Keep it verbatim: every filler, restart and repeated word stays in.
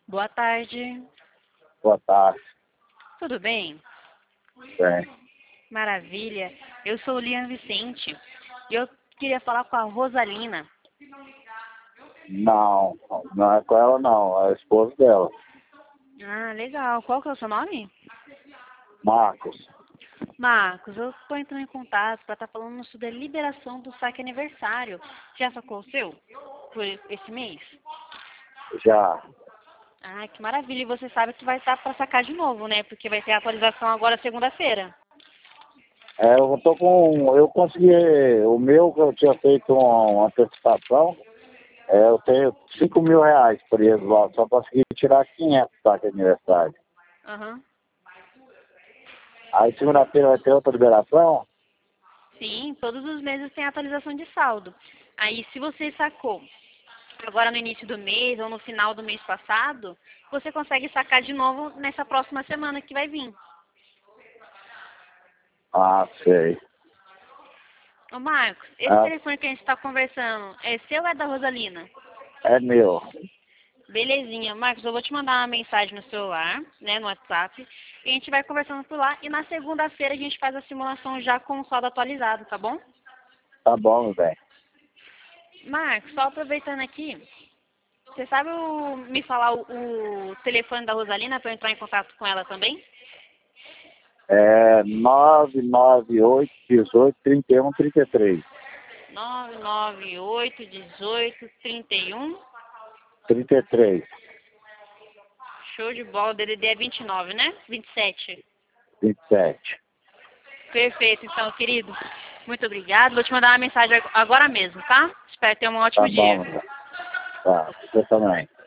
Boa tarde. Boa tarde. Tudo bem? Bem. Maravilha. Eu sou o Lian Vicente e eu queria falar com a Rosalina. Não, não é com ela não, é a esposa dela. Ah, legal. Qual que é o seu nome? Marcos. Marcos, eu estou entrando em contato para estar falando sobre a liberação do saque aniversário. Já sacou o seu? Por esse mês? Já. Ah, que maravilha. E você sabe que vai estar para sacar de novo, né? Porque vai ter a atualização agora segunda-feira. É, eu tô com. Eu consegui. O meu que eu tinha feito uma, uma antecipação, é, eu tenho cinco mil reais preso lá, só consegui tirar quinhentos saque de aniversário. Aham. Aí segunda-feira vai ter outra liberação? Sim, todos os meses tem atualização de saldo. Aí, se você sacou agora no início do mês ou no final do mês passado, você consegue sacar de novo nessa próxima semana que vai vir. Ah, sei. Ô Marcos, esse Ah, telefone que a gente está conversando é seu ou é da Rosalina? é meu. Belezinha. Marcos, eu vou te mandar uma mensagem no celular, né, no WhatsApp, e a gente vai conversando por lá, e na segunda-feira a gente faz a simulação já com o saldo atualizado, tá bom? Tá bom, meu bem. Marcos, só aproveitando aqui, você sabe o- me falar o, o telefone da Rosalina para eu entrar em contato com ela também? É nove nove oito, dezoito, trinta e um, trinta e três. nove nove oito, dezoito, trinta e um. trinta e três. Show de bola, D D D é vinte e nove, né? vinte e sete. vinte e sete. Perfeito, então, querido. Muito obrigado. Vou te mandar uma mensagem ag- agora mesmo, tá? Espero ter um Tá ótimo bom, dia. meu bem. Tá, você também.